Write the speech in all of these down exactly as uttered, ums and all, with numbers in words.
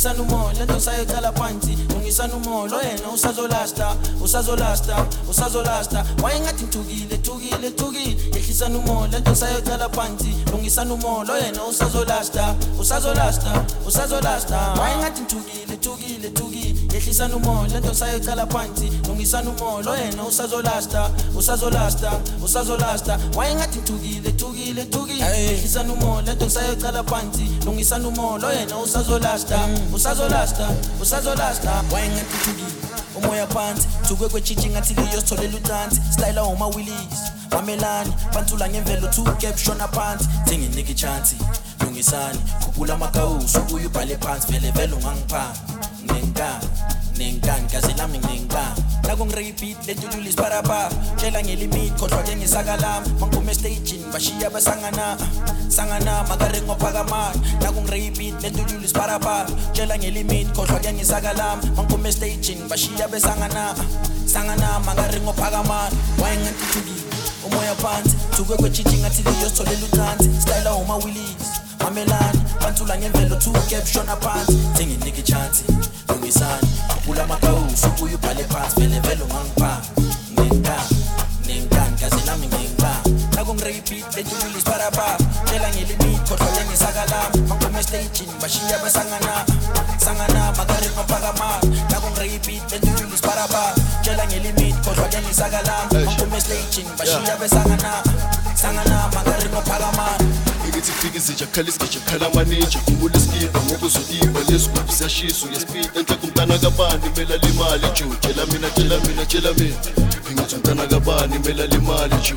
yehlisa numoya lento sayicala phansi lungisa numolo yena usazolasta usazolasta usazolasta wayengathi nthukile thukile thukile yehlisa numoya lento sayicala phansi lungisa numolo yena usazolasta usazolasta usazolasta wayengathi nthukile thukile thukile yehlisa numoya lento sayicala phansi lungisa numolo yena usazolasta usazolasta usazolasta wayengathi nthukile thukile thukile yehlisa numoya lento sayicala phansi lungisa numolo yena usazolasta usazolasta usazolasta wayengathi nthukile umoya phansi thukwe kwetshitshi ngathi liyositholela utansi style oma willies mamelani pantula ngemvelo two cap shona phansi thenginike ichansi lungisani khuphula amagawusu uyubhale phansi vele vele ungangiphanga ngenkani nenkani kaze lami ngenkani nakungrepeat letululis parapa tshela ngelimit kodwa ke ngisakalama mangume estagini bashiya basangana sangana makarengo phakamani nakungrepeat letululis parapa tshela ngelimit kodwa ke ngisakalama mangume estagini bashiya basangana sangana makarengo phakamani wayengathi thukile umoya phansi thukwe kwetshitshi ngathi liyositholela utansi style oma willies mamelani pantula ngemvelo two cap shona phansi thenginike ichansi lungisani khuphula amagawusu uyubhale phansi vele vele ungangiphanga ngenkani nenkani kaze nami ngenkani nakungrepeat letululis parapa tshela ngelimit kodwa ke ngisakalama mangume estagini bashiya basangana sangana makarengo phakamani nakungrepeat letululis parapa tshela ngelimit kodwa ke ngisakalama mangume estagini bashiya basangana sangana makarengo phakamani ngithi fika izitsha khala isigitsha khala manager khumbula iskipa ngokuzoiba lesigubhu siyashisa uyaspeed enhle kumntana kabani mela limali ju tshela mina tshela mina tshela mina ngithi umntana kabani mela limali ju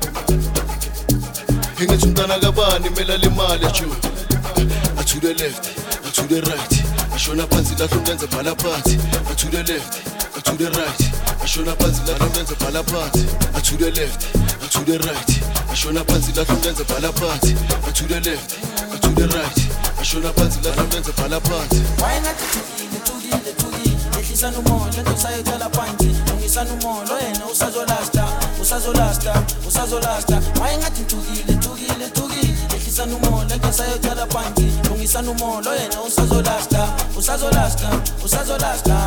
ngithi umntana kabani mela limali ju to the left to the right ashona phansi lapho ngenza bhala phansi to the left to the right ashona phansi lapho ngenza bhala phansi to the left to the right ashona phansi lapho ngenza bhala phansi to the left to the right ashona phansi lapho ngenza bhala phansi wayengathi thukile thukile thukile yehlisa numoya lento sayicala phansi lungisa numolo yena usazolasta usazolasta usazolasta wayengathi thukile thukile thukile yehlisa numoya lento sayicala phansi lungisa numolo yena usazolasta usazolasta usazolasta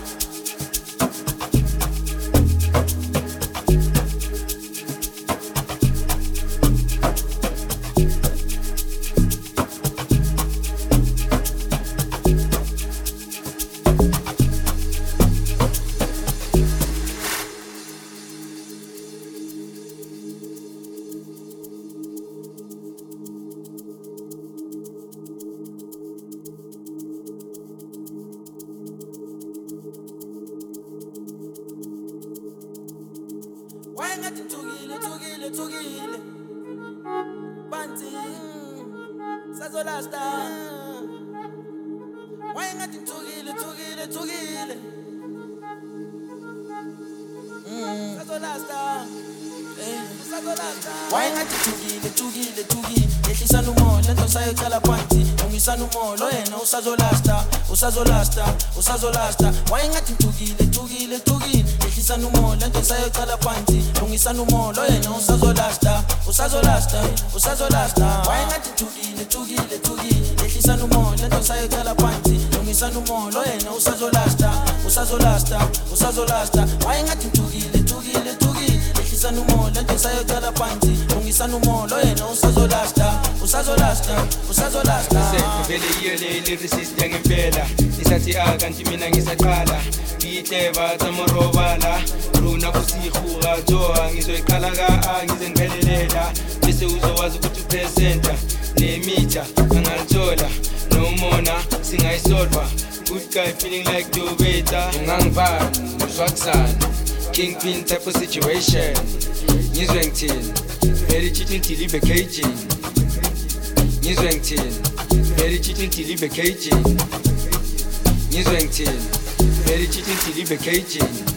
wayengathi thukile thukile thukile phansi sazolasta wayengathi thukile thukile thukile sazolasta sazolasta wayengathi thukile thukile thukile yehlisa numoya lento sayicala phansi lungisa numolo yena usazolasta usazolasta usazolasta wayengathi thukile thukile thukile yehlisa numoya lento sayicala phansi lungisa numolo yena usazolasta usazolasta usazolasta wayengathi thukile thukile thukile yehlisa numoya lento sayicala phansi lungisa numolo yena usazolasta usazolasta usazolasta wayengathi thukile thukile thukile yehlisa numoya lento sayicala phansi lungisa numolo yena usazolasta usazolasta usazolasta vele iyo le lyricist yangempela isathi akanti mina ngisaqala ngiteva tamorobala runa kusihuka joa ngizoyiqala ka ngize ngipelelela bese uzowazi ukuthi upresenta nemitha angalithola nomona singayisolva good guy feeling like Dubeta ungangivani uzwakusana kingpin type of situation ngizwe ngithini very cheating till ibe caging ngizwe ngithini very cheating till ibe caging ngizwe ngithini very cheating till ibe caging